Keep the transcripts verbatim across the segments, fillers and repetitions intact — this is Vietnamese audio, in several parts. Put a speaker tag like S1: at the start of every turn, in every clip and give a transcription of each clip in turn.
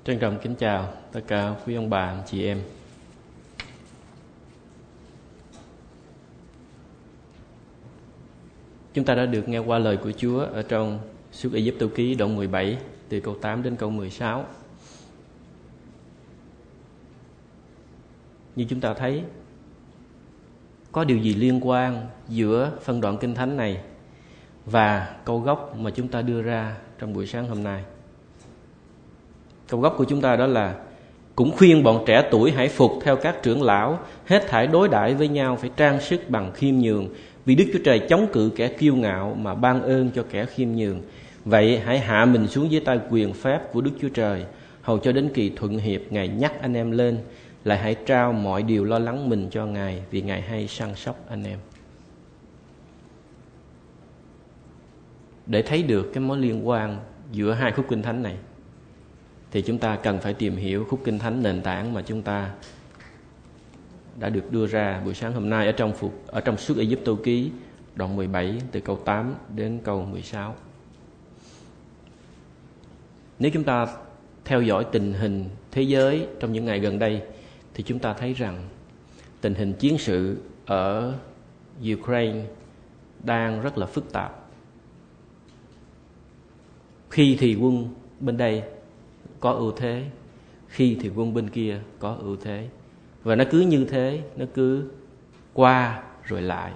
S1: Trân trọng kính chào tất cả quý ông bà, anh chị em. Chúng ta đã được nghe qua lời của Chúa ở trong Xuất Ai-cập ký đoạn mười bảy từ câu tám đến câu mười sáu. Như chúng ta thấy, có điều gì liên quan giữa phân đoạn Kinh Thánh này và câu gốc mà chúng ta đưa ra trong buổi sáng hôm nay? Câu gốc của chúng ta đó là: cũng khuyên bọn trẻ tuổi hãy phục theo các trưởng lão, hết thảy đối đãi với nhau phải trang sức bằng khiêm nhường, vì Đức Chúa Trời chống cự kẻ kiêu ngạo mà ban ơn cho kẻ khiêm nhường. Vậy hãy hạ mình xuống dưới tay quyền phép của Đức Chúa Trời, hầu cho đến kỳ thuận hiệp Ngài nhắc anh em lên, lại hãy trao mọi điều lo lắng mình cho Ngài, vì Ngài hay săn sóc anh em. Để thấy được cái mối liên quan giữa hai khúc Kinh Thánh này, thì chúng ta cần phải tìm hiểu khúc Kinh Thánh nền tảng mà chúng ta đã được đưa ra buổi sáng hôm nay ở trong phục ở trong Xuất Ai-cập ký đoạn mười bảy từ câu tám đến câu mười sáu. Nếu chúng ta theo dõi tình hình thế giới trong những ngày gần đây, thì chúng ta thấy rằng tình hình chiến sự ở Ukraine đang rất là phức tạp. Khi thì quân bên đây có ưu thế, khi thì quân bên kia có ưu thế. Và nó cứ như thế, nó cứ qua rồi lại.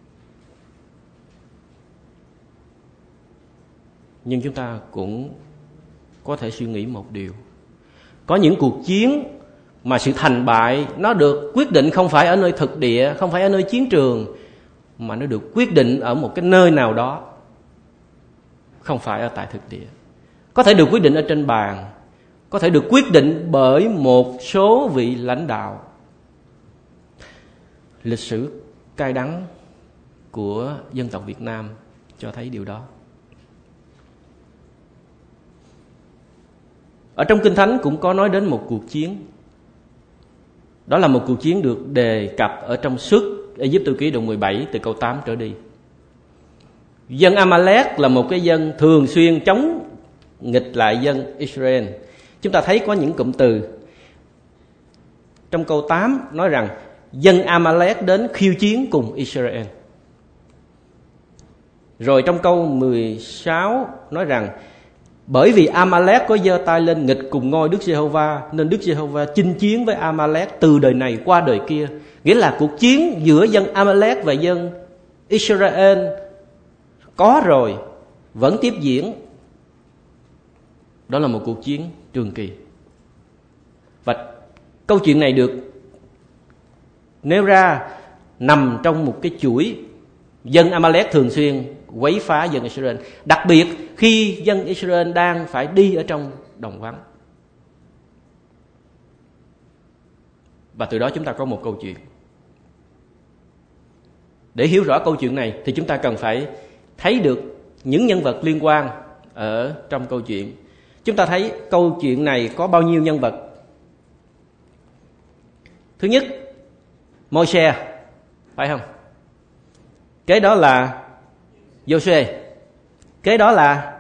S1: Nhưng chúng ta cũng có thể suy nghĩ một điều: có những cuộc chiến mà sự thành bại nó được quyết định không phải ở nơi thực địa, không phải ở nơi chiến trường, mà nó được quyết định ở một cái nơi nào đó, không phải ở tại thực địa. Có thể được quyết định ở trên bàn, có thể được quyết định bởi một số vị lãnh đạo. Lịch sử cay đắng của dân tộc Việt Nam cho thấy điều đó. Ở trong Kinh Thánh cũng có nói đến một cuộc chiến. Đó là một cuộc chiến được đề cập ở trong Xuất Ai-cập ký đoạn mười bảy từ câu tám trở đi. Dân Amalek là một cái dân thường xuyên chống nghịch lại dân Israel. Chúng ta thấy có những cụm từ. Trong câu tám nói rằng dân Amalek đến khiêu chiến cùng Israel. Rồi trong câu mười sáu nói rằng bởi vì Amalek có giơ tay lên nghịch cùng ngôi Đức Giê-hô-va, nên Đức Giê-hô-va chinh chiến với Amalek từ đời này qua đời kia. Nghĩa là cuộc chiến giữa dân Amalek và dân Israel có rồi, vẫn tiếp diễn. Đó là một cuộc chiến trường kỳ. Và câu chuyện này được nêu ra nằm trong một cái chuỗi dân Amalek thường xuyên quấy phá dân Israel, đặc biệt khi dân Israel đang phải đi ở trong đồng vắng. Và từ đó chúng ta có một câu chuyện. Để hiểu rõ câu chuyện này thì chúng ta cần phải thấy được những nhân vật liên quan ở trong câu chuyện. Chúng ta thấy câu chuyện này có bao nhiêu nhân vật? Thứ nhất, Môi-se, phải không? Kế đó là Giô-suê. Kế đó là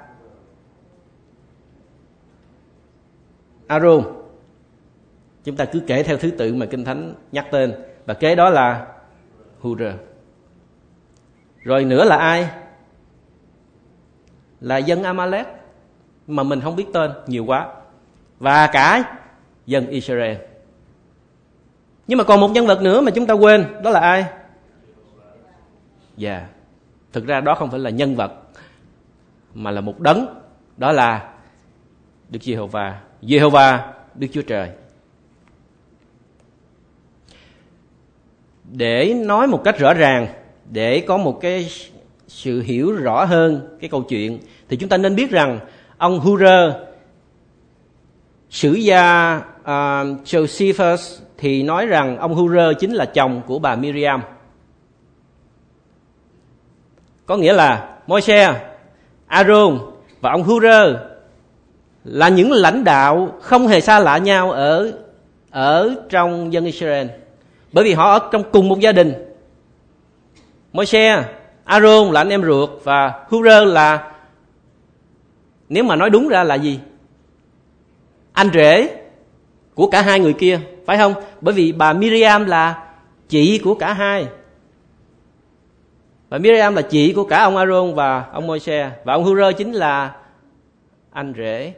S1: A-rôn. Chúng ta cứ kể theo thứ tự mà Kinh Thánh nhắc tên. Và kế đó là Hu-rơ. Rồi nữa là ai? Là dân Amalek mà mình không biết tên, nhiều quá. Và cả dân Israel. Nhưng mà còn một nhân vật nữa mà chúng ta quên, đó là ai? Dạ, yeah. Thực ra đó không phải là nhân vật, mà là một đấng. Đó là Đức Giê-hô-va, Giê-hô-va, Đức Chúa Trời. Để nói một cách rõ ràng, để có một cái sự hiểu rõ hơn cái câu chuyện, thì chúng ta nên biết rằng ông Hu-rơ, sử gia uh, Josephus thì nói rằng ông Hu-rơ chính là chồng của bà Miriam. Có nghĩa là Môi-se, A-rôn và ông Hu-rơ là những lãnh đạo không hề xa lạ nhau ở ở trong dân Israel, bởi vì họ ở trong cùng một gia đình. Môi-se, A-rôn là anh em ruột, và Hu-rơ là, nếu mà nói đúng ra là gì? anh rể của cả hai người kia, phải không? Bởi vì bà Miriam là chị của cả hai. Bà Miriam là chị của cả ông Aaron và ông Môi-se, và ông Hur chính là anh rể.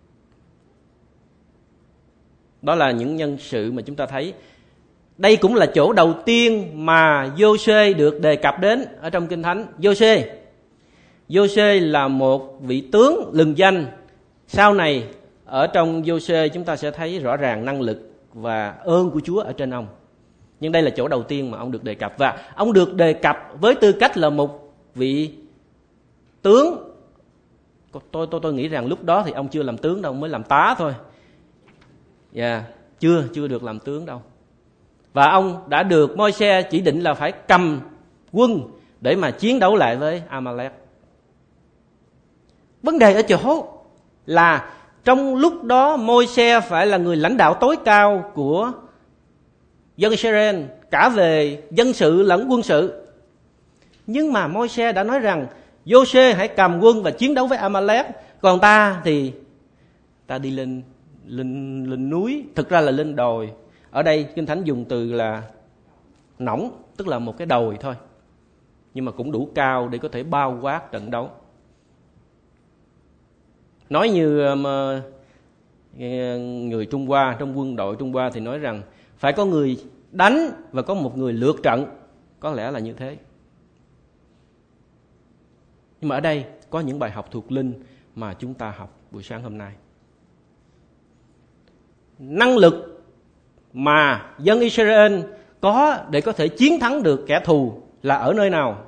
S1: Đó là những nhân sự mà chúng ta thấy. Đây cũng là chỗ đầu tiên mà Giô-xê được đề cập đến ở trong Kinh Thánh. Giô-xê Giô-xê là một vị tướng lừng danh. Sau này ở trong Giô-xê chúng ta sẽ thấy rõ ràng năng lực và ơn của Chúa ở trên ông. Nhưng đây là chỗ đầu tiên mà ông được đề cập. Và ông được đề cập với tư cách là một vị tướng. Tôi tôi tôi nghĩ rằng lúc đó thì ông chưa làm tướng đâu, mới làm tá thôi. Dạ, yeah, chưa chưa được làm tướng đâu. Và ông đã được Môi-se chỉ định là phải cầm quân để mà chiến đấu lại với A-ma-lek. Vấn đề ở chỗ là trong lúc đó Môi-se phải là người lãnh đạo tối cao của dân Israel, cả về dân sự lẫn quân sự. Nhưng mà Môi-se đã nói rằng Giô-xê hãy cầm quân và chiến đấu với A-ma-lek, còn ta thì ta đi lên lên lên núi, thực ra là lên đồi. Ở đây Kinh Thánh dùng từ là nỏng, tức là một cái đồi thôi, nhưng mà cũng đủ cao để có thể bao quát trận đấu. Nói như mà người Trung Hoa, trong quân đội Trung Hoa thì nói rằng phải có người đánh và có một người lược trận, có lẽ là như thế. Nhưng mà ở đây có những bài học thuộc linh mà chúng ta học buổi sáng hôm nay. Năng lực mà dân Israel có để có thể chiến thắng được kẻ thù là ở nơi nào?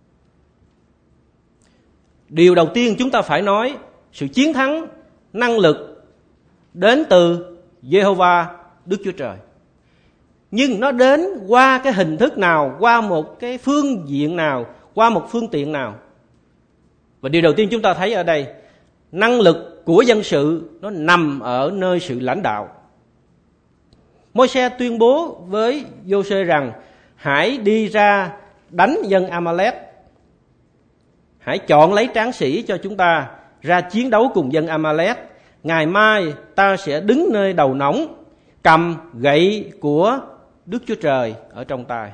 S1: Điều đầu tiên chúng ta phải nói, sự chiến thắng, năng lực đến từ Giê-hô-va Đức Chúa Trời. Nhưng nó đến qua cái hình thức nào, qua một cái phương diện nào, qua một phương tiện nào? Và điều đầu tiên chúng ta thấy ở đây, năng lực của dân sự nó nằm ở nơi sự lãnh đạo. Môi-se tuyên bố với Giô-xê rằng hãy đi ra đánh dân A-ma-lek. Hãy chọn lấy tráng sĩ cho chúng ta ra chiến đấu cùng dân A-ma-lek. Ngày mai ta sẽ đứng nơi đầu nóng, cầm gậy của Đức Chúa Trời ở trong tay.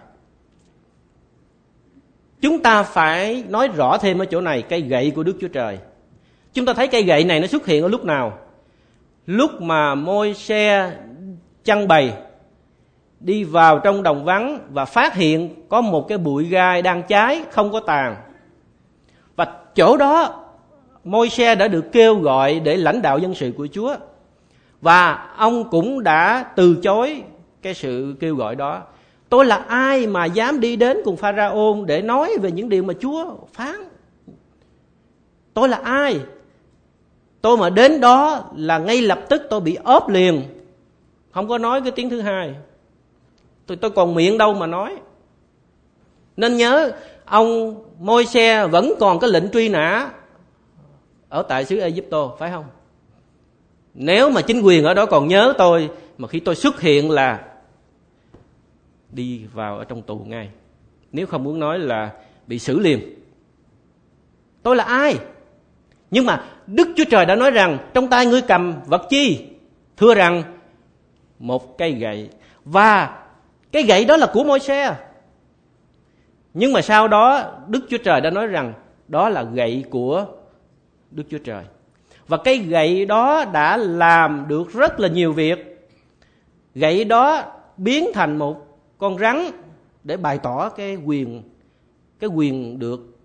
S1: Chúng ta phải nói rõ thêm ở chỗ này, cây gậy của Đức Chúa Trời. Chúng ta thấy cây gậy này nó xuất hiện ở lúc nào? Lúc mà Môi-se chăn bầy đi vào trong đồng vắng và phát hiện có một cái bụi gai đang cháy không có tàn. Và chỗ đó Môi-se đã được kêu gọi để lãnh đạo dân sự của Chúa. Và ông cũng đã từ chối cái sự kêu gọi đó. Tôi là ai mà dám đi đến cùng Pharaôn để nói về những điều mà Chúa phán? Tôi là ai? Tôi mà đến đó là ngay lập tức tôi bị ốp liền. Không có nói cái tiếng thứ hai. Tôi, tôi còn miệng đâu mà nói. Nên nhớ, ông Môi-se vẫn còn cái lệnh truy nã ở tại xứ Ai-cập, phải không? Nếu mà chính quyền ở đó còn nhớ tôi, mà khi tôi xuất hiện là đi vào ở trong tù ngay. Nếu không muốn nói là bị xử liền. Tôi là ai? Nhưng mà Đức Chúa Trời đã nói rằng trong tay ngươi cầm vật chi? Thưa rằng một cây gậy. Và cái gậy đó là của Môi-se. Nhưng mà sau đó Đức Chúa Trời đã nói rằng đó là gậy của Đức Chúa Trời. Và cái gậy đó đã làm được rất là nhiều việc. Gậy đó biến thành một con rắn để bày tỏ cái quyền, cái quyền được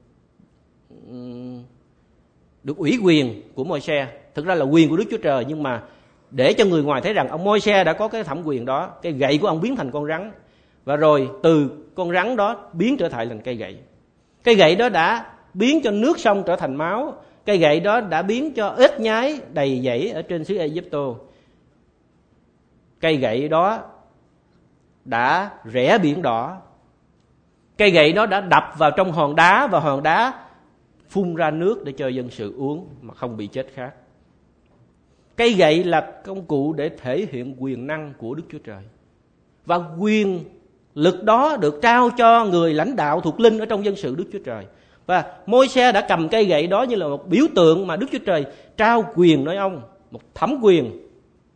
S1: được ủy quyền của Môi-se. Thực ra là quyền của Đức Chúa Trời, nhưng mà để cho người ngoài thấy rằng ông Môi-se đã có cái thẩm quyền đó. Cái gậy của ông biến thành con rắn, và rồi từ con rắn đó biến trở thành cây gậy. Cây gậy đó đã biến cho nước sông trở thành máu. Cây gậy đó đã biến cho ếch nhái đầy dẫy ở trên xứ Ai-cập. Cây gậy đó đã rẽ biển đỏ. Cây gậy đó đã đập vào trong hòn đá, và hòn đá phun ra nước để cho dân sự uống mà không bị chết khát. Cây gậy là công cụ để thể hiện quyền năng của Đức Chúa Trời. Và quyền lực đó được trao cho người lãnh đạo thuộc linh ở trong dân sự Đức Chúa Trời. Và Môi-se đã cầm cây gậy đó như là một biểu tượng mà Đức Chúa Trời trao quyền nói ông, một thẩm quyền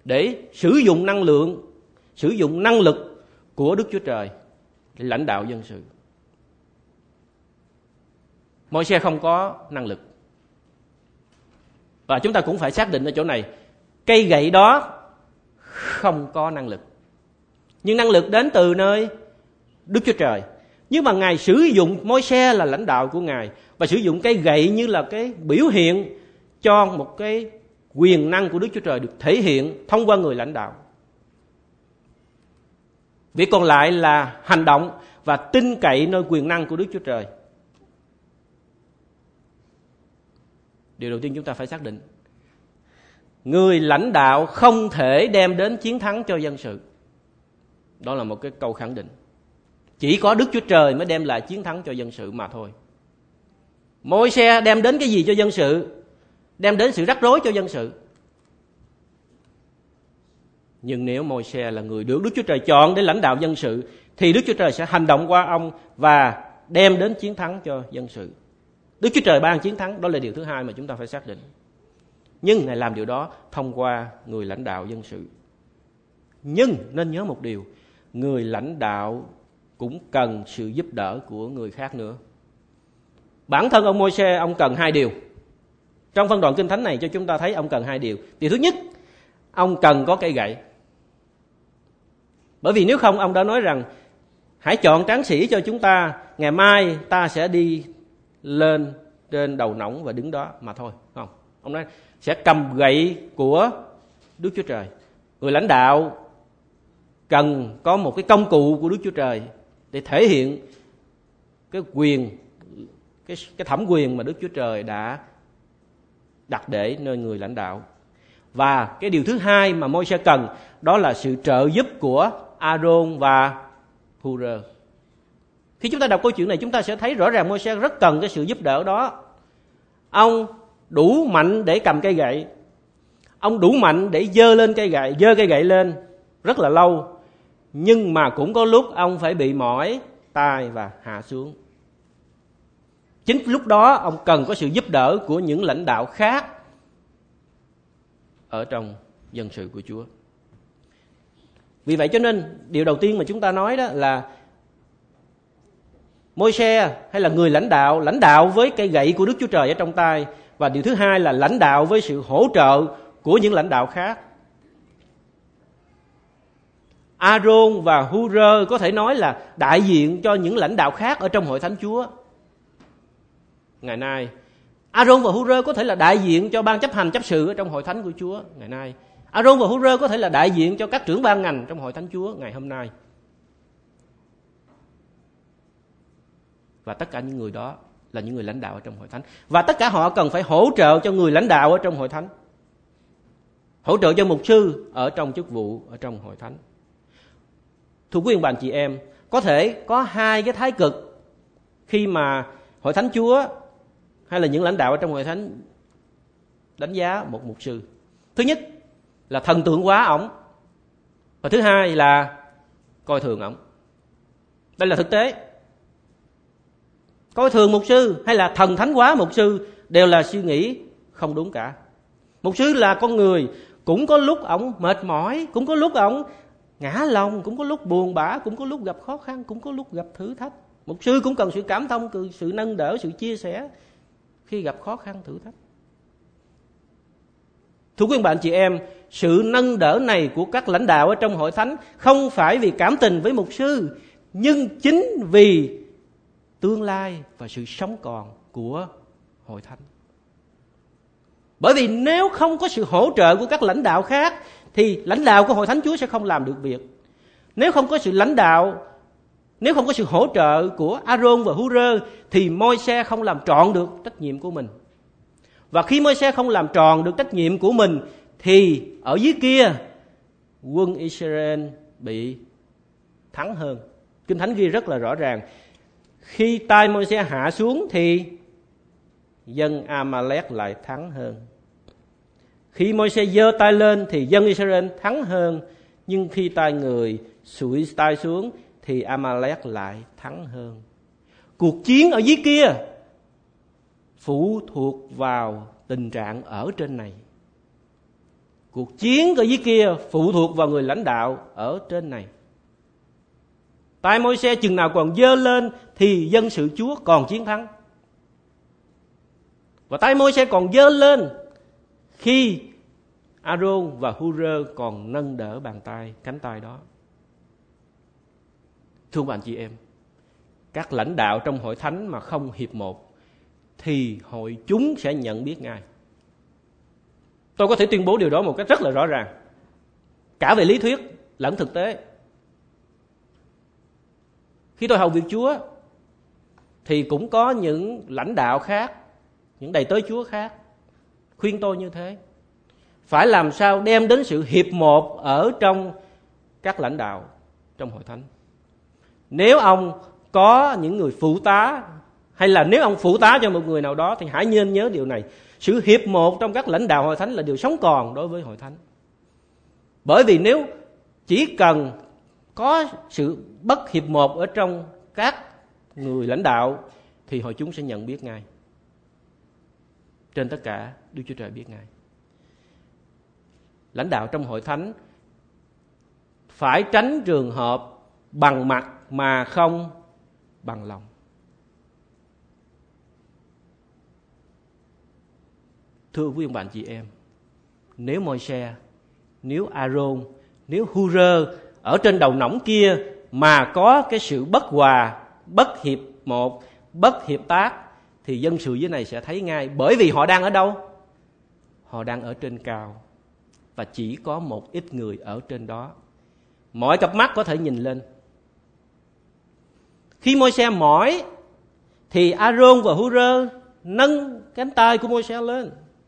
S1: để sử dụng năng lượng, sử dụng năng lực của Đức Chúa Trời để lãnh đạo dân sự. Môi-se không có năng lực. Và chúng ta cũng phải xác định ở chỗ này, cây gậy đó không có năng lực. Nhưng năng lực đến từ nơi Đức Chúa Trời. Nhưng mà Ngài sử dụng Môi-se là lãnh đạo của Ngài, và sử dụng cây gậy như là cái biểu hiện cho một cái quyền năng của Đức Chúa Trời được thể hiện thông qua người lãnh đạo. Việc còn lại là hành động và tin cậy nơi quyền năng của Đức Chúa Trời. Điều đầu tiên chúng ta phải xác định, người lãnh đạo không thể đem đến chiến thắng cho dân sự. Đó là một cái câu khẳng định. Chỉ có Đức Chúa Trời mới đem lại chiến thắng cho dân sự mà thôi. Môi-se đem đến cái gì cho dân sự? Đem đến sự rắc rối cho dân sự. Nhưng nếu Môi-se là người được Đức Chúa Trời chọn để lãnh đạo dân sự, thì Đức Chúa Trời sẽ hành động qua ông và đem đến chiến thắng cho dân sự. Đức Chúa Trời ban chiến thắng, đó là điều thứ hai mà chúng ta phải xác định. Nhưng Ngài làm điều đó thông qua người lãnh đạo dân sự. Nhưng nên nhớ một điều, người lãnh đạo cũng cần sự giúp đỡ của người khác nữa. Bản thân ông Môi-se, ông cần hai điều. Trong phân đoạn Kinh Thánh này cho chúng ta thấy ông cần hai điều. Điều thứ nhất, ông cần có cây gậy. Bởi vì nếu không, ông đã nói rằng hãy chọn tráng sĩ cho chúng ta, ngày mai ta sẽ đi lên trên đầu nỏng và đứng đó mà thôi. Không, ông nói sẽ cầm gậy của Đức Chúa Trời. Người lãnh đạo cần có một cái công cụ của Đức Chúa Trời để thể hiện cái quyền, cái, cái thẩm quyền mà Đức Chúa Trời đã đặt để nơi người lãnh đạo. Và cái điều thứ hai mà Môi-se cần, đó là sự trợ giúp của A-rôn và Hu-rơ. Khi chúng ta đọc câu chuyện này, chúng ta sẽ thấy rõ ràng Môi-se rất cần cái sự giúp đỡ đó. Ông đủ mạnh để cầm cây gậy, ông đủ mạnh để giơ lên cây gậy, giơ cây gậy lên rất là lâu. Nhưng mà cũng có lúc ông phải bị mỏi tay và hạ xuống. Chính lúc đó ông cần có sự giúp đỡ của những lãnh đạo khác ở trong dân sự của Chúa. Vì vậy cho nên điều đầu tiên mà chúng ta nói đó là Môi-se hay là người lãnh đạo, lãnh đạo với cây gậy của Đức Chúa Trời ở trong tay. Và điều thứ hai là lãnh đạo với sự hỗ trợ của những lãnh đạo khác. A-rôn và Hu-rơ có thể nói là đại diện cho những lãnh đạo khác ở trong hội thánh Chúa. Ngày nay, A-rôn và Hu-rơ có thể là đại diện cho ban chấp hành chấp sự ở trong hội thánh của Chúa ngày nay. A-rôn và Hu-rơ có thể là đại diện cho các trưởng ban ngành trong hội thánh Chúa ngày hôm nay. Và tất cả những người đó là những người lãnh đạo ở trong hội thánh. Và tất cả họ cần phải hỗ trợ cho người lãnh đạo ở trong hội thánh. Hỗ trợ cho mục sư ở trong chức vụ ở trong hội thánh. Thưa quý ông bà chị em, có thể có hai cái thái cực khi mà hội thánh Chúa hay là những lãnh đạo ở trong hội thánh đánh giá một mục sư. Thứ nhất là thần tượng hóa ổng, và thứ hai là coi thường ổng. Đây là thực tế. Coi thường mục sư hay là thần thánh hóa mục sư đều là suy nghĩ không đúng cả. Mục sư là con người, cũng có lúc ổng mệt mỏi, cũng có lúc ổng ngã lòng, cũng có lúc buồn bã, cũng có lúc gặp khó khăn, cũng có lúc gặp thử thách. Mục sư cũng cần sự cảm thông, sự nâng đỡ, sự chia sẻ khi gặp khó khăn, thử thách. Thưa quý bạn chị em, sự nâng đỡ này của các lãnh đạo ở trong hội thánh không phải vì cảm tình với mục sư, nhưng chính vì tương lai và sự sống còn của hội thánh. Bởi vì nếu không có sự hỗ trợ của các lãnh đạo khác thì lãnh đạo của hội thánh Chúa sẽ không làm được việc. Nếu không có sự lãnh đạo, nếu không có sự hỗ trợ của A-rôn và Hu-rơ thì Môi-se không làm trọn được trách nhiệm của mình. Và khi Môi-se không làm tròn được trách nhiệm của mình thì ở dưới kia quân Israel bị thắng hơn. Kinh Thánh ghi rất là rõ ràng. Khi tay Môi-se hạ xuống thì dân A-ma-lét lại thắng hơn. Khi Môi-se giơ tay lên thì dân Israel thắng hơn. Nhưng khi tay người xuôi tay xuống thì A-ma-lét lại thắng hơn. Cuộc chiến ở dưới kia phụ thuộc vào tình trạng ở trên này. Cuộc chiến ở dưới kia phụ thuộc vào người lãnh đạo ở trên này. Tay Môi-se chừng nào còn giơ lên thì dân sự Chúa còn chiến thắng. Và tay Môi-se còn giơ lên khi A-rôn và Hu-rơ còn nâng đỡ bàn tay, cánh tay đó. Thưa bạn chị em, các lãnh đạo trong hội thánh mà không hiệp một thì hội chúng sẽ nhận biết ngay. Tôi có thể tuyên bố điều đó một cách rất là rõ ràng, cả về lý thuyết lẫn thực tế. Khi tôi hầu việc Chúa thì cũng có những lãnh đạo khác, những đầy tớ Chúa khác khuyên tôi như thế. Phải làm sao đem đến sự hiệp một ở trong các lãnh đạo trong hội thánh. Nếu ông có những người phụ tá, hay là nếu ông phụ tá cho một người nào đó, thì hãy nên nhớ điều này. Sự hiệp một trong các lãnh đạo hội thánh là điều sống còn đối với hội thánh. Bởi vì nếu chỉ cần có sự bất hiệp một ở trong các người lãnh đạo thì hội chúng sẽ nhận biết ngay. Trên tất cả, Đức Chúa Trời biết ngay. Lãnh đạo trong hội thánh phải tránh trường hợp bằng mặt mà không bằng lòng. Thưa quý ông bạn chị em, nếu Môi-se, nếu A-rôn, nếu Hu-rơ ở trên đầu nỏng kia mà có cái sự bất hòa, bất hiệp một, bất hiệp tác, thì dân sự dưới này sẽ thấy ngay. Bởi vì họ đang ở đâu? Họ đang ở trên cao, và chỉ có một ít người ở trên đó. Mọi cặp mắt có thể nhìn lên. Khi Môi-se mỏi thì A-rôn và Hu-rơ nâng cánh tay của Môi-se lên.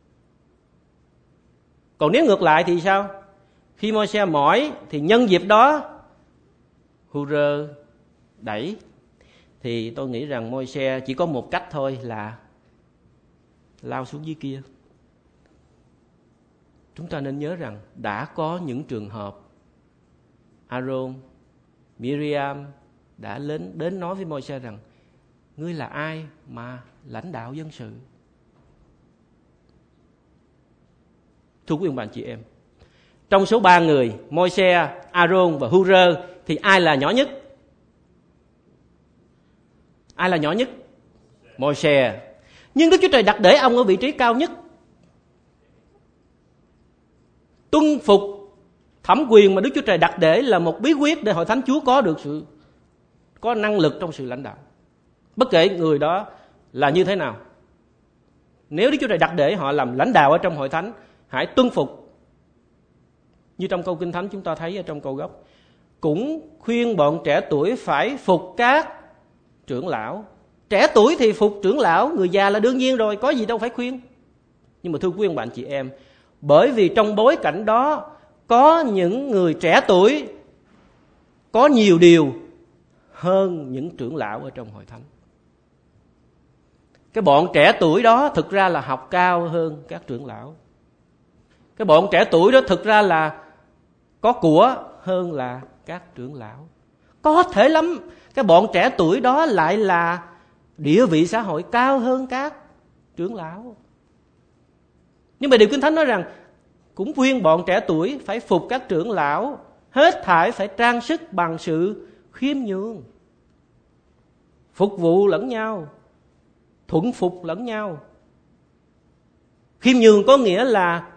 S1: Còn nếu ngược lại thì sao? Khi Môi-se mỏi thì nhân dịp đó Hu-rơ đẩy. Thì tôi nghĩ rằng Môi-se chỉ có một cách thôi là lao xuống dưới kia. Chúng ta nên nhớ rằng đã có những trường hợp A-rôn, Miriam đã đến, đến nói với Môi-se rằng: ngươi là ai mà lãnh đạo dân sự? Thưa quý ông bạn chị em, trong số ba người Môi-se, A-rôn và Hu-rơ thì ai là nhỏ nhất? Ai là nhỏ nhất? Môi-se. Nhưng Đức Chúa Trời đặt để ông ở vị trí cao nhất. Tuân phục thẩm quyền mà Đức Chúa Trời đặt để là một bí quyết để hội thánh Chúa có được sự có năng lực trong sự lãnh đạo. Bất kể người đó là như thế nào, nếu Đức Chúa Trời đặt để họ làm lãnh đạo ở trong hội thánh, hãy tuân phục. Như trong câu Kinh Thánh chúng ta thấy ở trong câu gốc, cũng khuyên bọn trẻ tuổi phải phục các trưởng lão. Trẻ tuổi thì phục trưởng lão, người già là đương nhiên rồi, có gì đâu phải khuyên. Nhưng mà thưa quý ông bạn chị em, bởi vì trong bối cảnh đó có những người trẻ tuổi có nhiều điều hơn những trưởng lão ở trong hội thánh. Cái bọn trẻ tuổi đó thực ra là học cao hơn các trưởng lão. Cái bọn trẻ tuổi đó thực ra là có của hơn là các trưởng lão. Có thể lắm, cái bọn trẻ tuổi đó lại là địa vị xã hội cao hơn các trưởng lão. Nhưng mà điều Kinh Thánh nói rằng cũng khuyên bọn trẻ tuổi phải phục các trưởng lão, hết thảy phải trang sức bằng sự khiêm nhường, phục vụ lẫn nhau, thuận phục lẫn nhau. Khiêm nhường có nghĩa là,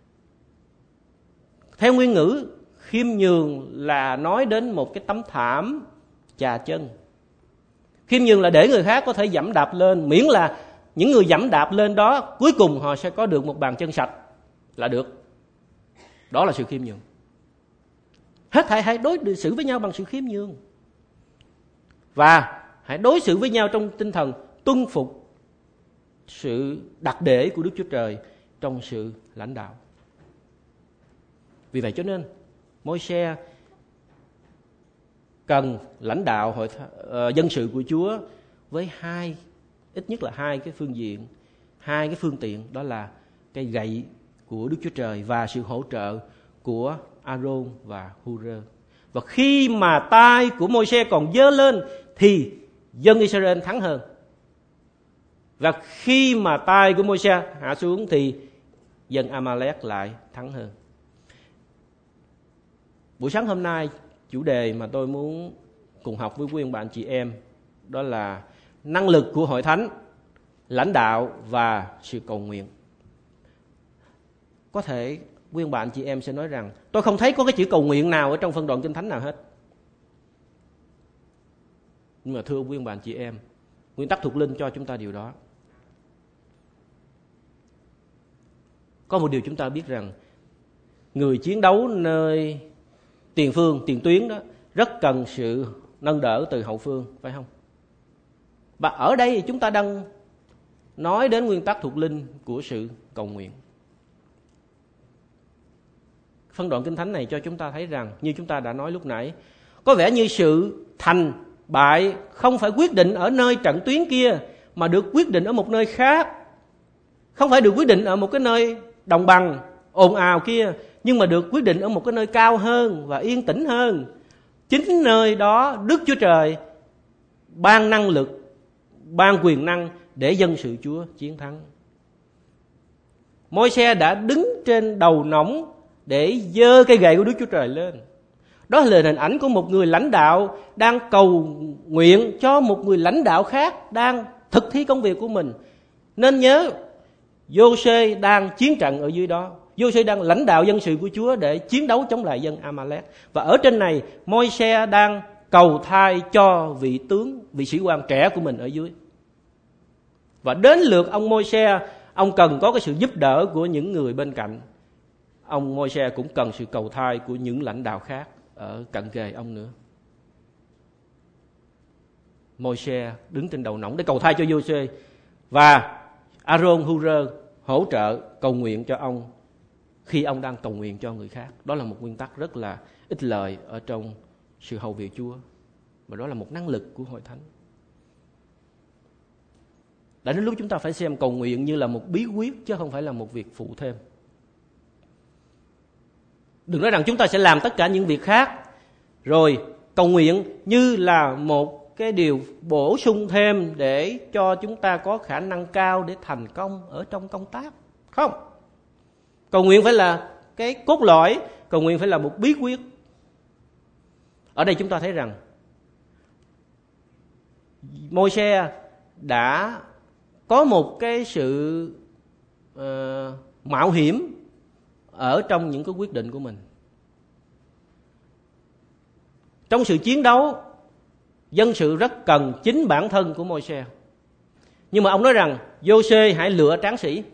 S1: theo nguyên ngữ, khiêm nhường là nói đến một cái tấm thảm chà chân. Khiêm nhường là để người khác có thể dẫm đạp lên, miễn là những người dẫm đạp lên đó cuối cùng họ sẽ có được một bàn chân sạch là được. Đó là sự khiêm nhường. Hết thảy hãy đối xử với nhau bằng sự khiêm nhường, và hãy đối xử với nhau trong tinh thần tuân phục sự đặt để của Đức Chúa Trời trong sự lãnh đạo. Vì vậy cho nên Môi-se cần lãnh đạo hội uh, dân sự của Chúa với hai, ít nhất là hai cái phương diện, hai cái phương tiện, đó là cây gậy của Đức Chúa Trời và sự hỗ trợ của A-rôn và Hu-rơ. Và khi mà tay của Môi-se còn giơ lên thì dân Israel thắng hơn. Và khi mà tay của Môi-se hạ xuống thì dân A-ma-lét lại thắng hơn. Buổi sáng hôm nay, chủ đề mà tôi muốn cùng học với quý ông bạn chị em đó là năng lực của hội thánh, lãnh đạo và sự cầu nguyện. Có thể quý ông bạn chị em sẽ nói rằng tôi không thấy có cái chữ cầu nguyện nào ở trong phân đoạn Kinh Thánh nào hết. Nhưng mà thưa quý ông bạn chị em, nguyên tắc thuộc linh cho chúng ta điều đó. Có một điều chúng ta biết rằng người chiến đấu nơi tiền phương, tiền tuyến đó rất cần sự nâng đỡ từ hậu phương, phải không? Và ở đây chúng ta đang nói đến nguyên tắc thuộc linh của sự cầu nguyện. Phân đoạn Kinh Thánh này cho chúng ta thấy rằng, như chúng ta đã nói lúc nãy, có vẻ như sự thành bại không phải quyết định ở nơi trận tuyến kia, mà được quyết định ở một nơi khác. Không phải được quyết định ở một cái nơi đồng bằng, ồn ào kia, nhưng mà được quyết định ở một cái nơi cao hơn và yên tĩnh hơn. Chính nơi đó Đức Chúa Trời ban năng lực, ban quyền năng để dân sự Chúa chiến thắng. Môi-se đã đứng trên đầu nòng để giơ cây gậy của Đức Chúa Trời lên. Đó là hình ảnh của một người lãnh đạo đang cầu nguyện cho một người lãnh đạo khác đang thực thi công việc của mình. Nên nhớ, Giô-xê đang chiến trận ở dưới đó. Giô-xê đang lãnh đạo dân sự của Chúa để chiến đấu chống lại dân A-ma-lét. Và ở trên này, Môi-se đang cầu thai cho vị tướng, vị sĩ quan trẻ của mình ở dưới. Và đến lượt ông Môi-se, ông cần có cái sự giúp đỡ của những người bên cạnh. Ông Môi-se cũng cần sự cầu thai của những lãnh đạo khác ở cận kề ông nữa. Môi-se đứng trên đầu nòng để cầu thai cho Giô-xê, và Aaron Hur hỗ trợ cầu nguyện cho ông khi ông đang cầu nguyện cho người khác. Đó là một nguyên tắc rất là ích lợi ở trong sự hầu việc Chúa, và đó là một năng lực của hội thánh. Đã đến lúc chúng ta phải xem cầu nguyện như là một bí quyết chứ không phải là một việc phụ thêm. Đừng nói rằng chúng ta sẽ làm tất cả những việc khác, rồi cầu nguyện như là một cái điều bổ sung thêm để cho chúng ta có khả năng cao để thành công ở trong công tác. Không. Cầu nguyện phải là cái cốt lõi, cầu nguyện phải là một bí quyết. Ở đây chúng ta thấy rằng Môi-se đã có một cái sự uh, mạo hiểm ở trong những cái quyết định của mình. Trong sự chiến đấu, dân sự rất cần chính bản thân của Môi-se. Nhưng mà ông nói rằng Giô-xê hãy lựa tráng sĩ.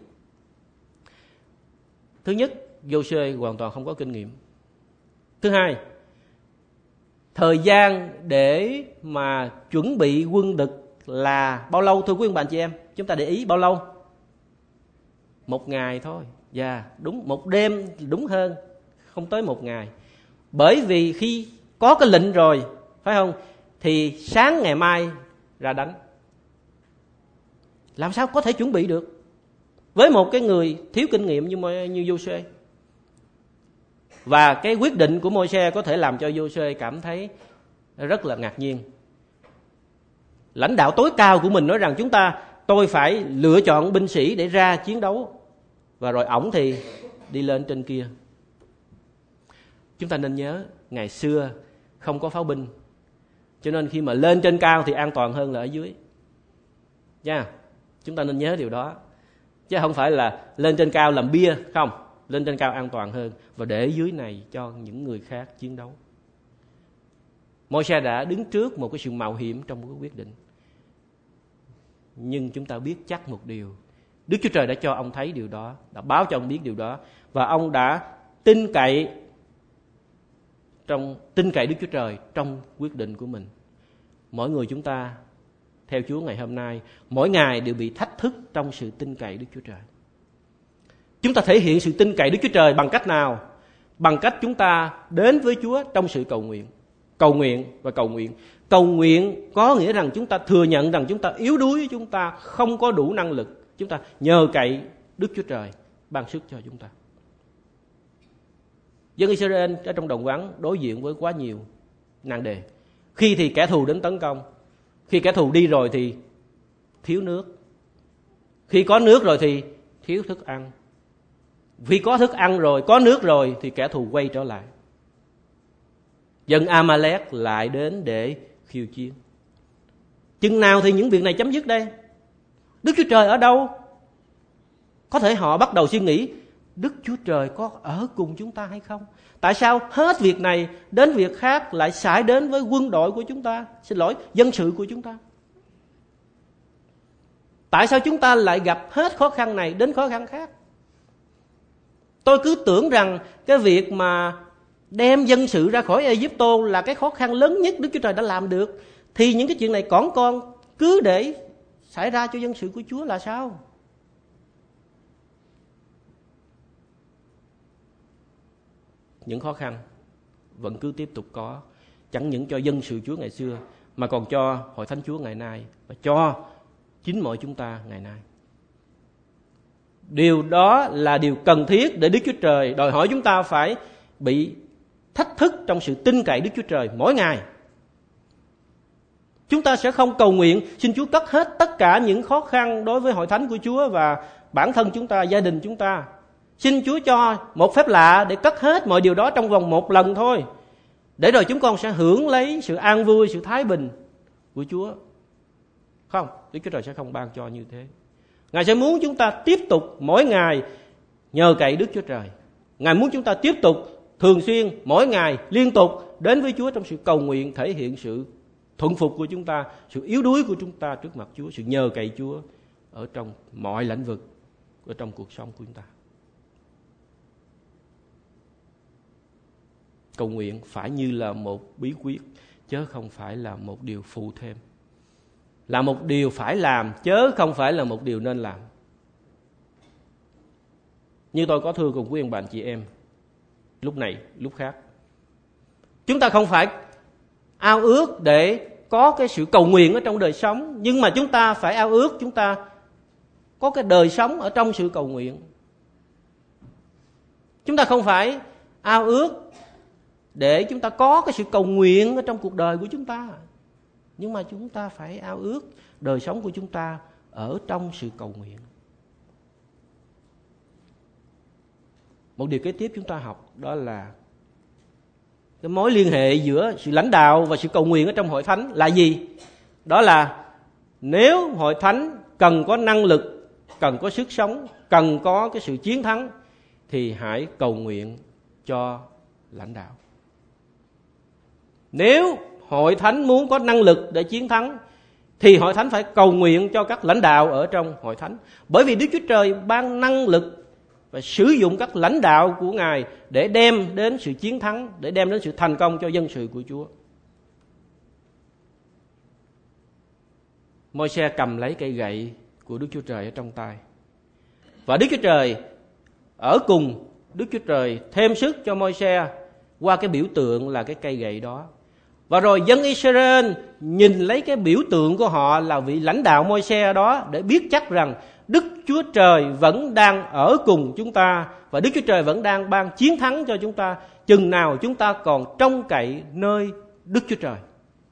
S1: Thứ nhất, Giô-xê hoàn toàn không có kinh nghiệm. Thứ hai, thời gian để mà chuẩn bị quân địch là bao lâu thưa quý ông bạn chị em? Chúng ta để ý bao lâu? Một ngày thôi. Dạ, yeah, đúng, một đêm đúng hơn, không tới một ngày. Bởi vì khi có cái lệnh rồi, phải không, thì sáng ngày mai ra đánh. Làm sao có thể chuẩn bị được với một cái người thiếu kinh nghiệm như như Giô-xê? Và cái quyết định của Môi-se có thể làm cho Giô-xê cảm thấy rất là ngạc nhiên. Lãnh đạo tối cao của mình nói rằng chúng ta tôi phải lựa chọn binh sĩ để ra chiến đấu, và rồi ổng thì đi lên trên kia. Chúng ta nên nhớ, ngày xưa không có pháo binh, cho nên khi mà lên trên cao thì an toàn hơn là ở dưới nha. Chúng ta nên nhớ điều đó, chứ không phải là lên trên cao làm bia. Không, lên trên cao an toàn hơn, và để dưới này cho những người khác chiến đấu. Môi-se đã đứng trước một cái sự mạo hiểm trong một cái quyết định. Nhưng chúng ta biết chắc một điều, Đức Chúa Trời đã cho ông thấy điều đó, đã báo cho ông biết điều đó, và ông đã tin cậy trong tin cậy Đức Chúa Trời trong quyết định của mình. Mỗi người chúng ta theo Chúa ngày hôm nay, mỗi ngày đều bị thách thức trong sự tin cậy Đức Chúa Trời. Chúng ta thể hiện sự tin cậy Đức Chúa Trời bằng cách nào? Bằng cách chúng ta đến với Chúa trong sự cầu nguyện. Cầu nguyện và cầu nguyện. Cầu nguyện có nghĩa rằng chúng ta thừa nhận rằng chúng ta yếu đuối, chúng ta không có đủ năng lực. Chúng ta nhờ cậy Đức Chúa Trời ban sức cho chúng ta. Dân Israel ở trong đồng vắng đối diện với quá nhiều nan đề. Khi thì kẻ thù đến tấn công, khi kẻ thù đi rồi thì thiếu nước, khi có nước rồi thì thiếu thức ăn, khi có thức ăn rồi, có nước rồi thì kẻ thù quay trở lại. dân Amalek lại đến để khiêu chiến. Chừng nào thì những việc này chấm dứt đây? Đức Chúa Trời ở đâu? Có thể họ bắt đầu suy nghĩ, Đức Chúa Trời có ở cùng chúng ta hay không? Tại sao hết việc này đến việc khác lại xảy đến với quân đội của chúng ta? Xin lỗi, dân sự của chúng ta. Tại sao chúng ta lại gặp hết khó khăn này đến khó khăn khác? Tôi cứ tưởng rằng cái việc mà đem dân sự ra khỏi Ai-cập là cái khó khăn lớn nhất Đức Chúa Trời đã làm được. Thì những cái chuyện này còn con cứ để xảy ra cho dân sự của Chúa là sao? Những khó khăn vẫn cứ tiếp tục có, chẳng những cho dân sự Chúa ngày xưa mà còn cho Hội Thánh Chúa ngày nay và cho chính mọi chúng ta ngày nay. Điều đó là điều cần thiết để Đức Chúa Trời đòi hỏi chúng ta phải bị thách thức trong sự tin cậy Đức Chúa Trời mỗi ngày. Chúng ta sẽ không cầu nguyện xin Chúa cất hết tất cả những khó khăn đối với Hội Thánh của Chúa và bản thân chúng ta, gia đình chúng ta. Xin Chúa cho một phép lạ để cất hết mọi điều đó trong vòng một lần thôi, để rồi chúng con sẽ hưởng lấy sự an vui, sự thái bình của Chúa. Không, Đức Chúa Trời sẽ không ban cho như thế. Ngài sẽ muốn chúng ta tiếp tục mỗi ngày nhờ cậy Đức Chúa Trời. Ngài muốn chúng ta tiếp tục thường xuyên, mỗi ngày, liên tục đến với Chúa trong sự cầu nguyện, thể hiện sự thuận phục của chúng ta, sự yếu đuối của chúng ta trước mặt Chúa, sự nhờ cậy Chúa ở trong mọi lĩnh vực, ở trong cuộc sống của chúng ta. Cầu nguyện phải như là một bí quyết, chứ không phải là một điều phụ thêm. Là một điều phải làm, chứ không phải là một điều nên làm. Như tôi có thưa cùng quý ông bà chị em, lúc này, lúc khác, chúng ta không phải ao ước để có cái sự cầu nguyện ở trong đời sống, nhưng mà chúng ta phải ao ước chúng ta có cái đời sống ở trong sự cầu nguyện. Chúng ta không phải ao ước để chúng ta có cái sự cầu nguyện ở trong cuộc đời của chúng ta, nhưng mà chúng ta phải ao ước đời sống của chúng ta ở trong sự cầu nguyện. Một điều kế tiếp chúng ta học đó là cái mối liên hệ giữa sự lãnh đạo và sự cầu nguyện ở trong hội thánh là gì? Đó là nếu hội thánh cần có năng lực, cần có sức sống, cần có cái sự chiến thắng, thì hãy cầu nguyện cho lãnh đạo. Nếu hội thánh muốn có năng lực để chiến thắng, thì hội thánh phải cầu nguyện cho các lãnh đạo ở trong hội thánh. Bởi vì Đức Chúa Trời ban năng lực và sử dụng các lãnh đạo của Ngài để đem đến sự chiến thắng, để đem đến sự thành công cho dân sự của Chúa. Môi-se cầm lấy cây gậy của Đức Chúa Trời ở trong tay, và Đức Chúa Trời ở cùng Đức Chúa Trời thêm sức cho Môi-se qua cái biểu tượng là cái cây gậy đó. Và rồi dân Israel nhìn lấy cái biểu tượng của họ là vị lãnh đạo Môi-se đó để biết chắc rằng Đức Chúa Trời vẫn đang ở cùng chúng ta, và Đức Chúa Trời vẫn đang ban chiến thắng cho chúng ta chừng nào chúng ta còn trông cậy nơi Đức Chúa Trời.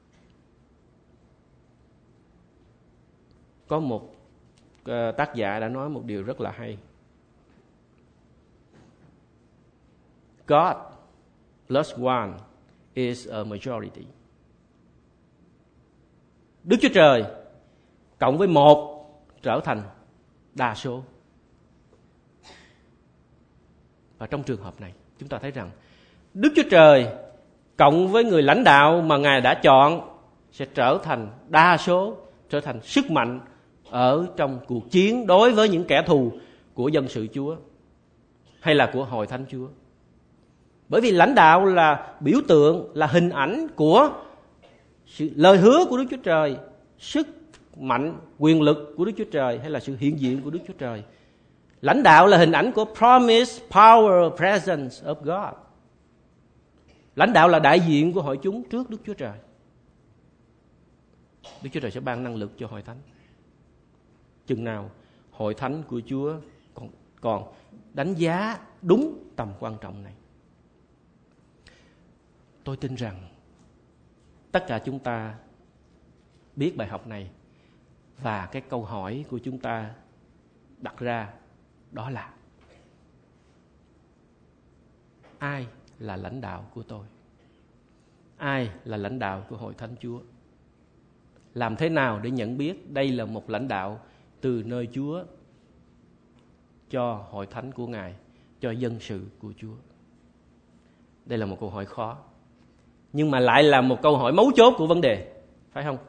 S1: Có một tác giả đã nói một điều rất là hay. God plus one is a majority. Đức Chúa Trời cộng với một trở thành đa số. Và trong trường hợp này, chúng ta thấy rằng Đức Chúa Trời cộng với người lãnh đạo mà Ngài đã chọn sẽ trở thành đa số, trở thành sức mạnh ở trong cuộc chiến đối với những kẻ thù của dân sự Chúa hay là của hội thánh Chúa. Bởi vì lãnh đạo là biểu tượng, là hình ảnh của sự lời hứa của Đức Chúa Trời, sức mạnh, quyền lực của Đức Chúa Trời hay là sự hiện diện của Đức Chúa Trời. Lãnh đạo là hình ảnh của promise, power, presence of God. Lãnh đạo là đại diện của hội chúng trước Đức Chúa Trời. Đức Chúa Trời sẽ ban năng lực cho hội thánh chừng nào hội thánh của Chúa còn, còn đánh giá đúng tầm quan trọng này. Tôi tin rằng tất cả chúng ta biết bài học này, và cái câu hỏi của chúng ta đặt ra đó là: ai là lãnh đạo của tôi? ai là lãnh đạo của Hội Thánh Chúa. Làm thế nào để nhận biết đây là một lãnh đạo từ nơi Chúa cho Hội Thánh của Ngài, cho dân sự của Chúa? Đây là một câu hỏi khó, nhưng mà lại là một câu hỏi mấu chốt của vấn đề, phải không?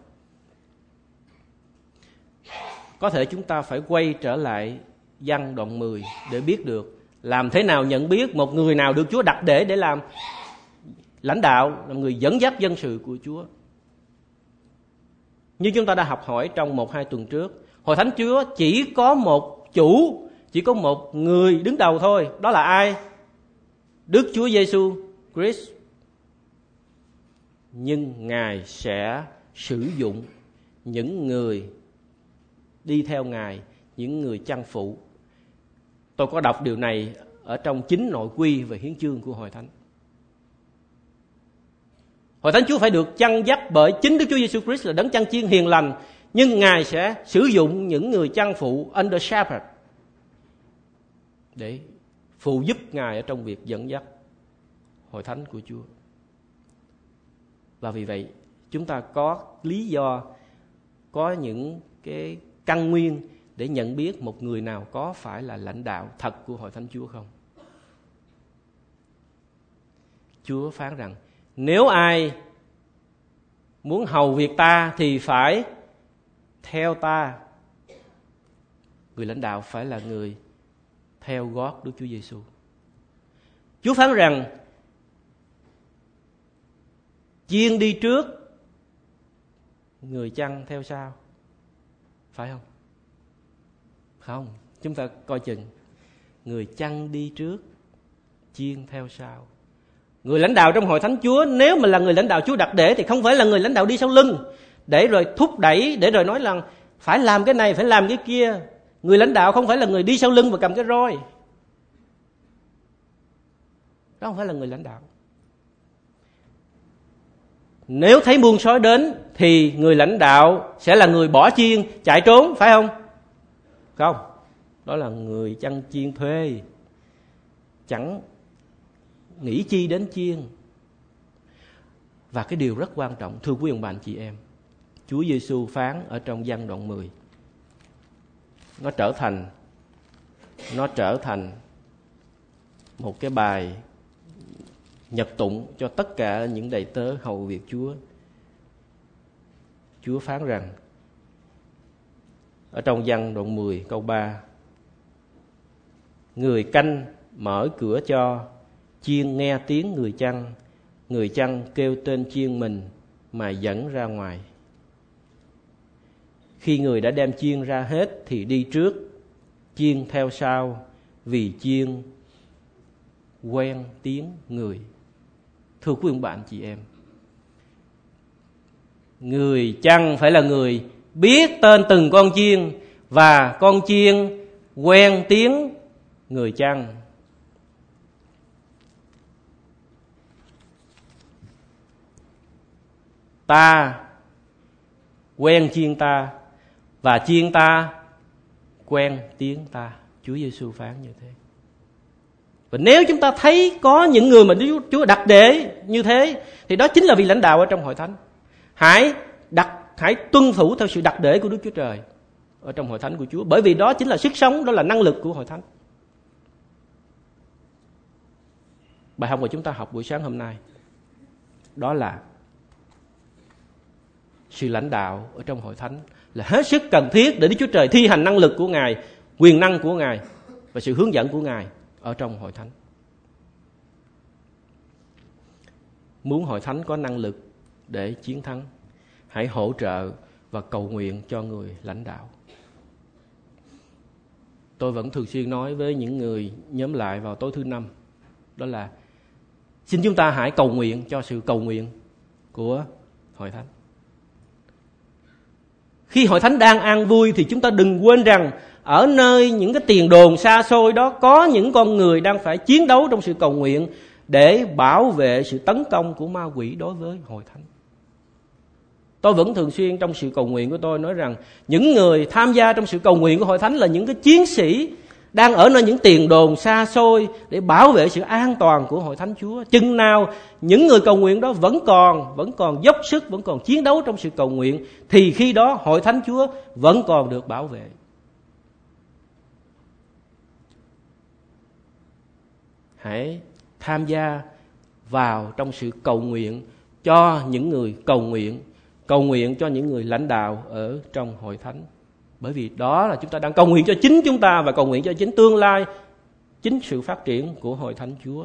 S1: Có thể chúng ta phải quay trở lại Giăng đoạn mười để biết được làm thế nào nhận biết một người nào được Chúa đặt để để làm lãnh đạo, làm người dẫn dắt dân sự của Chúa. Như chúng ta đã học hỏi trong một hai tuần trước, Hội Thánh Chúa chỉ có một chủ, chỉ có một người đứng đầu thôi. Đó là ai? Đức Chúa Giêsu Christ. Nhưng Ngài sẽ sử dụng những người đi theo Ngài, những người chăn phụ. Tôi có đọc điều này ở trong chính nội quy và hiến chương của Hội Thánh. Hội Thánh Chúa phải được chăn dắt bởi chính Đức Chúa Giêsu Christ là đấng chăn chiên hiền lành, nhưng Ngài sẽ sử dụng những người chăn phụ under shepherd để phụ giúp Ngài ở trong việc dẫn dắt Hội Thánh của Chúa. Và vì vậy chúng ta có lý do, có những cái căn nguyên để nhận biết một người nào có phải là lãnh đạo thật của Hội Thánh Chúa không. Chúa phán rằng nếu ai muốn hầu việc ta thì phải theo ta. Người lãnh đạo phải là người theo gót Đức Chúa Giêsu. Chúa phán rằng chiên đi trước, người chăn theo sau. Phải không? Không, chúng ta coi chừng. Người chăn đi trước, chiên theo sau. Người lãnh đạo trong Hội Thánh Chúa, nếu mà là người lãnh đạo Chúa đặt để, thì không phải là người lãnh đạo đi sau lưng để rồi thúc đẩy, để rồi nói là phải làm cái này, phải làm cái kia. Người lãnh đạo không phải là người đi sau lưng và cầm cái roi. Đó không phải là người lãnh đạo. Nếu thấy muôn sói đến thì người lãnh đạo sẽ là người bỏ chiên chạy trốn, phải không? Không, đó là người chăn chiên thuê, chẳng nghĩ chi đến chiên. Và cái điều rất quan trọng, thưa quý ông bà anh chị em, Chúa Giêsu phán ở trong Giăng đoạn mười, nó trở thành nó trở thành một cái bài nhật tụng cho tất cả những đầy tớ hầu việc Chúa. Chúa phán rằng ở trong Giăng đoạn mười câu ba, người canh mở cửa cho, chiên nghe tiếng người chăn, người chăn kêu tên chiên mình mà dẫn ra ngoài. Khi người đã đem chiên ra hết thì đi trước, chiên theo sau, vì chiên quen tiếng người. Thưa quý ông bạn chị em, người chăn phải là người biết tên từng con chiên, và con chiên quen tiếng người chăn. Ta quen chiên ta, và chiên ta quen tiếng ta. Chúa Giêsu phán như thế. Và nếu chúng ta thấy có những người mà Chúa đặt để như thế, thì đó chính là vị lãnh đạo ở trong Hội Thánh. Hãy đặt, hãy tuân thủ theo sự đặt để của Đức Chúa Trời ở trong Hội Thánh của Chúa, bởi vì đó chính là sức sống, đó là năng lực của Hội Thánh. Bài học mà chúng ta học buổi sáng hôm nay đó là sự lãnh đạo ở trong Hội Thánh là hết sức cần thiết để Đức Chúa Trời thi hành năng lực của Ngài, quyền năng của Ngài và sự hướng dẫn của Ngài ở trong Hội Thánh. Muốn Hội Thánh có năng lực để chiến thắng, hãy hỗ trợ và cầu nguyện cho người lãnh đạo. Tôi vẫn thường xuyên nói với những người nhóm lại vào tối thứ năm, đó là xin chúng ta hãy cầu nguyện cho sự cầu nguyện của Hội Thánh. Khi Hội Thánh đang an vui thì chúng ta đừng quên rằng ở nơi những cái tiền đồn xa xôi đó có những con người đang phải chiến đấu trong sự cầu nguyện để bảo vệ sự tấn công của ma quỷ đối với Hội Thánh. Tôi vẫn thường xuyên trong sự cầu nguyện của tôi nói rằng những người tham gia trong sự cầu nguyện của Hội Thánh là những cái chiến sĩ đang ở nơi những tiền đồn xa xôi để bảo vệ sự an toàn của hội thánh Chúa. Chừng nào những người cầu nguyện đó vẫn còn vẫn còn dốc sức, vẫn còn chiến đấu trong sự cầu nguyện, thì khi đó hội thánh Chúa vẫn còn được bảo vệ. Hãy tham gia vào trong sự cầu nguyện cho những người cầu nguyện, cầu nguyện cho những người lãnh đạo ở trong hội thánh. Bởi vì đó là chúng ta đang cầu nguyện cho chính chúng ta và cầu nguyện cho chính tương lai, chính sự phát triển của hội thánh Chúa.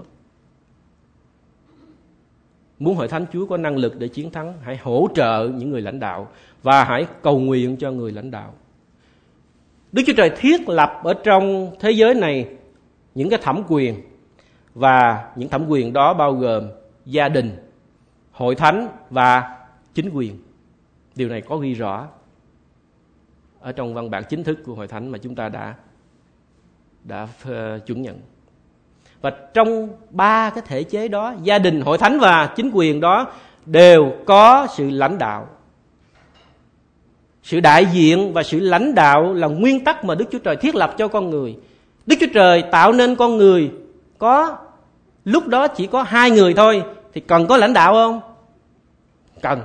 S1: Muốn hội thánh Chúa có năng lực để chiến thắng, hãy hỗ trợ những người lãnh đạo và hãy cầu nguyện cho người lãnh đạo. Đức Chúa Trời thiết lập ở trong thế giới này những cái thẩm quyền, và những thẩm quyền đó bao gồm gia đình, hội thánh và chính quyền. Điều này có ghi rõ ở trong văn bản chính thức của hội thánh mà chúng ta đã đã chuẩn nhận. Và trong ba cái thể chế đó, gia đình, hội thánh và chính quyền đó đều có sự lãnh đạo. Sự đại diện và sự lãnh đạo là nguyên tắc mà Đức Chúa Trời thiết lập cho con người. Đức Chúa Trời tạo nên con người, có lúc đó chỉ có hai người thôi, thì cần có lãnh đạo không? Cần.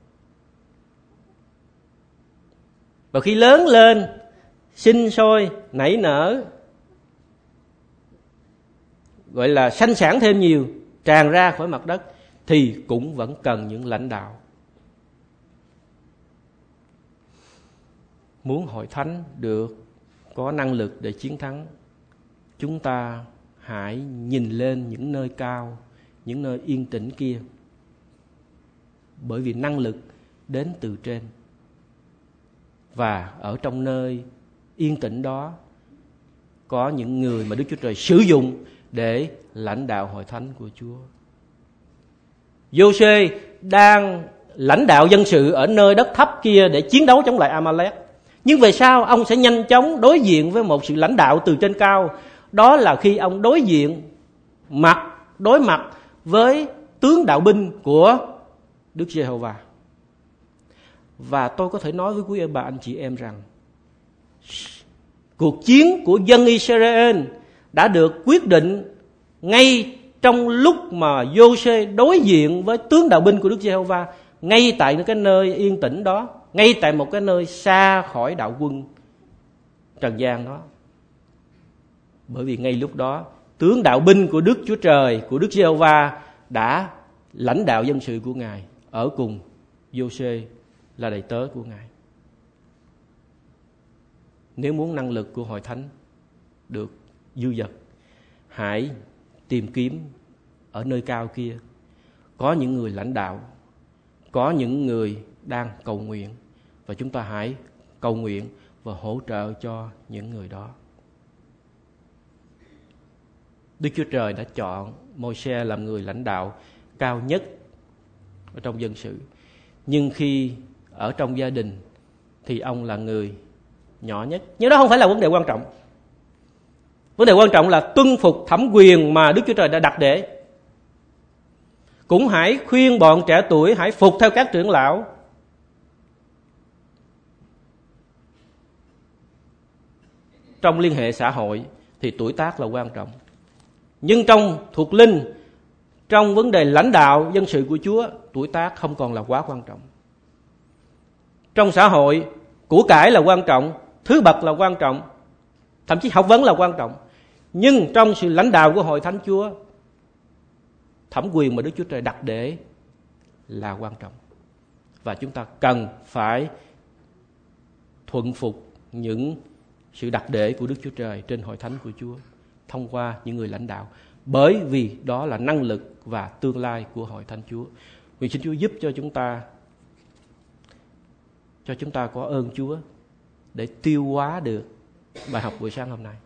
S1: Và khi lớn lên, sinh sôi, nảy nở, gọi là sanh sản thêm nhiều, tràn ra khỏi mặt đất, thì cũng vẫn cần những lãnh đạo. Muốn hội thánh được có năng lực để chiến thắng, chúng ta hãy nhìn lên những nơi cao, những nơi yên tĩnh kia. Bởi vì năng lực đến từ trên. Và ở trong nơi yên tĩnh đó có những người mà Đức Chúa Trời sử dụng để lãnh đạo hội thánh của Chúa. Giô-suê đang lãnh đạo dân sự ở nơi đất thấp kia để chiến đấu chống lại A-ma-lét. Nhưng về sau ông sẽ nhanh chóng đối diện với một sự lãnh đạo từ trên cao. Đó là khi ông đối diện mặt đối mặt với tướng đạo binh của Đức Giê-hô-va. Và tôi có thể nói với quý bà anh chị em rằng cuộc chiến của dân Israel đã được quyết định ngay trong lúc mà Giô-suê đối diện với tướng đạo binh của Đức Giê-hô-va, ngay tại cái nơi yên tĩnh đó, ngay tại một cái nơi xa khỏi đạo quân trần gian đó. Bởi vì ngay lúc đó tướng đạo binh của Đức Chúa Trời, của Đức Giê-hô-va đã lãnh đạo dân sự của Ngài ở cùng Giô-suê là đầy tớ của Ngài. Nếu muốn năng lực của hội thánh được dư dật, hãy tìm kiếm ở nơi cao kia có những người lãnh đạo, có những người đang cầu nguyện, và chúng ta hãy cầu nguyện và hỗ trợ cho những người đó. Đức Chúa Trời đã chọn Môi-se làm người lãnh đạo cao nhất ở trong dân sự. Nhưng khi ở trong gia đình thì ông là người nhỏ nhất. Nhưng đó không phải là vấn đề quan trọng. Vấn đề quan trọng là tuân phục thẩm quyền mà Đức Chúa Trời đã đặt để. Cũng hãy khuyên bọn trẻ tuổi hãy phục theo các trưởng lão. Trong liên hệ xã hội thì tuổi tác là quan trọng. Nhưng trong thuộc linh, trong vấn đề lãnh đạo dân sự của Chúa, tuổi tác không còn là quá quan trọng. Trong xã hội, của cải là quan trọng, thứ bậc là quan trọng, thậm chí học vấn là quan trọng. Nhưng trong sự lãnh đạo của hội thánh Chúa, thẩm quyền mà Đức Chúa Trời đặt để là quan trọng. Và chúng ta cần phải thuận phục những sự đặt để của Đức Chúa Trời trên hội thánh của Chúa thông qua những người lãnh đạo. Bởi vì đó là năng lực và tương lai của hội thánh Chúa. Nguyện xin Chúa giúp cho chúng ta cho chúng ta có ơn Chúa để tiêu hóa được bài học buổi sáng hôm nay.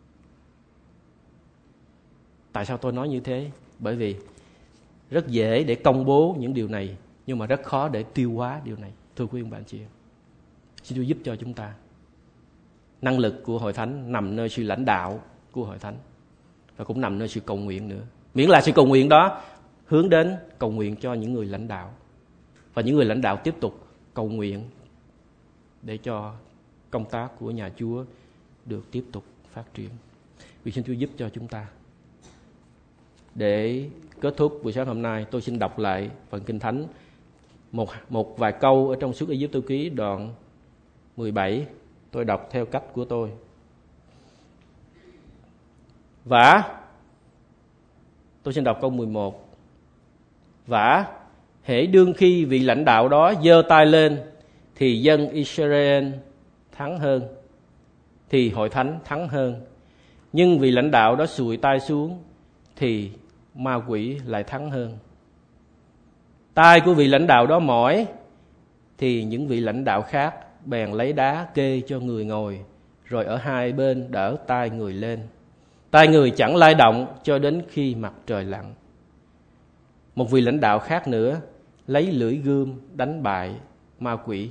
S1: Tại sao tôi nói như thế? Bởi vì rất dễ để công bố những điều này, nhưng mà rất khó để tiêu hóa điều này. Thưa quý ông bà anh chị em, xin Chúa giúp cho chúng ta. Năng lực của hội thánh nằm nơi sự lãnh đạo của hội thánh, và cũng nằm nơi sự cầu nguyện nữa. Miễn là sự cầu nguyện đó hướng đến cầu nguyện cho những người lãnh đạo, và những người lãnh đạo tiếp tục cầu nguyện để cho công tác của nhà Chúa được tiếp tục phát triển. Vì xin Chúa giúp cho chúng ta. Để kết thúc buổi sáng hôm nay, tôi xin đọc lại phần Kinh Thánh một một vài câu ở trong Xuất Ai-cập ký đoạn mười bảy. Tôi đọc theo cách của tôi. Vả, tôi xin đọc câu mười một. Vả, hễ đương khi vị lãnh đạo đó giơ tay lên thì dân Israel thắng hơn, thì hội thánh thắng hơn. Nhưng vị lãnh đạo đó xùi tay xuống thì ma quỷ lại thắng hơn. Tai của vị lãnh đạo đó mỏi thì những vị lãnh đạo khác bèn lấy đá kê cho người ngồi, rồi ở hai bên đỡ tai người lên. Tai người chẳng lay động cho đến khi mặt trời lặn. Một vị lãnh đạo khác nữa lấy lưỡi gươm đánh bại ma quỷ.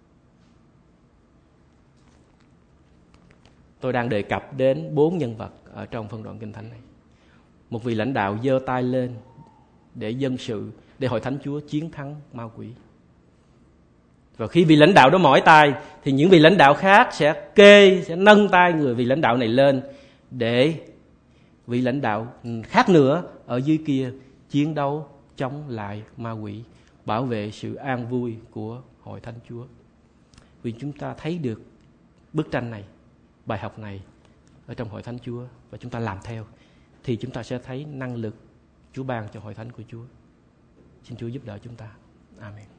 S1: Tôi đang đề cập đến bốn nhân vật ở trong phân đoạn Kinh Thánh này. Một vị lãnh đạo giơ tay lên để dân sự, để hội thánh Chúa chiến thắng ma quỷ. Và khi vị lãnh đạo đó mỏi tay thì những vị lãnh đạo khác sẽ kê, sẽ nâng tay người vị lãnh đạo này lên để vị lãnh đạo khác nữa ở dưới kia chiến đấu chống lại ma quỷ, bảo vệ sự an vui của hội thánh Chúa. Vì chúng ta thấy được bức tranh này, bài học này ở trong hội thánh Chúa và chúng ta làm theo, thì chúng ta sẽ thấy năng lực Chúa ban cho hội thánh của Chúa. Xin Chúa giúp đỡ chúng ta. Amen.